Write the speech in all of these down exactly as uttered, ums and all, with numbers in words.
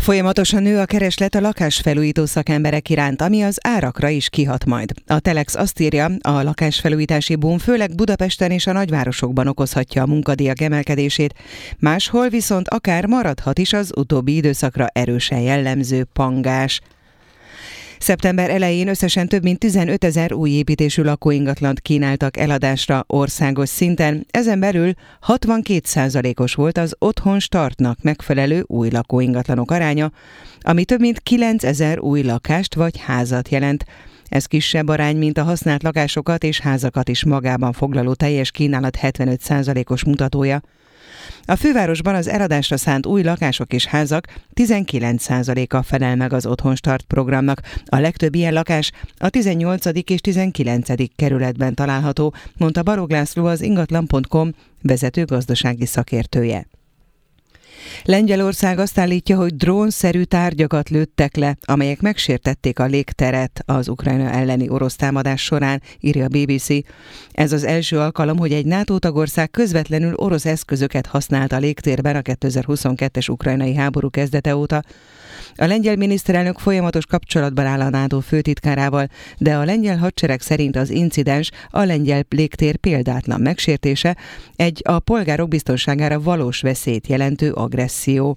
Folyamatosan nő a kereslet a lakásfelújító szakemberek iránt, ami az árakra is kihat majd. A Telex azt írja, a lakásfelújítási boom főleg Budapesten és a nagyvárosokban okozhatja a munkadíjak emelkedését, máshol viszont akár maradhat is az utóbbi időszakra erősen jellemző pangás. Szeptember elején összesen több mint tizenötezer új építésű lakóingatlant kínáltak eladásra országos szinten, ezen belül hatvankét százalékos volt az otthon startnak megfelelő új lakóingatlanok aránya, ami több mint kilencezer új lakást vagy házat jelent. Ez kisebb arány, mint a használt lakásokat és házakat is magában foglaló teljes kínálat hetvenöt százalékos mutatója. A fővárosban az eladásra szánt új lakások és házak tizenkilenc százaléka felel meg az Otthon Start programnak. A legtöbb ilyen lakás a tizennyolcadik és tizenkilencedik kerületben található, mondta Balogh László, az ingatlan pont com vezető gazdasági szakértője. Lengyelország azt állítja, hogy drónszerű tárgyakat lőttek le, amelyek megsértették a légteret az Ukrajna elleni orosz támadás során, írja a bé bé cé. Ez az első alkalom, hogy egy NATO tagország közvetlenül orosz eszközöket használt a légtérben a kétezer-huszonkettes ukrajnai háború kezdete óta. A lengyel miniszterelnök folyamatos kapcsolatban áll a NATO főtitkárával, de a lengyel hadsereg szerint az incidens, a lengyel légtér példátlan megsértése, egy a polgárok biztonságára valós veszélyt jelentő agresszió.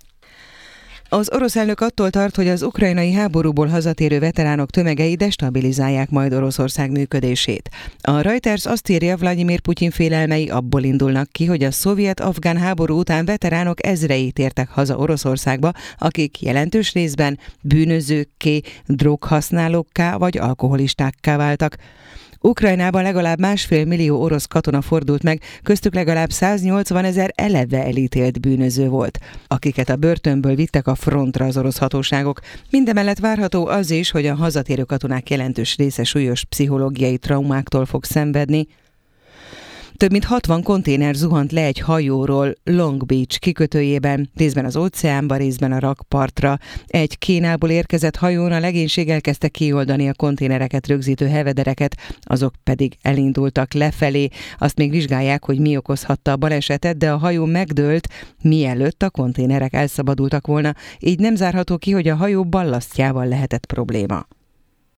Az orosz elnök attól tart, hogy az ukrajnai háborúból hazatérő veteránok tömegei destabilizálják majd Oroszország működését. A Reuters azt írja, Vladimir Putyin félelmei abból indulnak ki, hogy a szovjet-afgán háború után veteránok ezrei tértek haza Oroszországba, akik jelentős részben bűnözőkké, droghasználókká vagy alkoholistákká váltak. Ukrajnában legalább másfél millió orosz katona fordult meg, köztük legalább száznyolcvanezer eleve elítélt bűnöző volt, akiket a börtönből vittek a frontra az orosz hatóságok. Mindemellett várható az is, hogy a hazatérő katonák jelentős része súlyos pszichológiai traumáktól fog szenvedni. Több mint hatvan konténer zuhant le egy hajóról Long Beach kikötőjében, részben az óceánba, részben a rakpartra. Egy Kínából érkezett hajón a legénység elkezdte kioldani a konténereket rögzítő hevedereket, azok pedig elindultak lefelé. Azt még vizsgálják, hogy mi okozhatta a balesetet, de a hajó megdőlt, mielőtt a konténerek elszabadultak volna, így nem zárható ki, hogy a hajó ballasztjával lehetett probléma.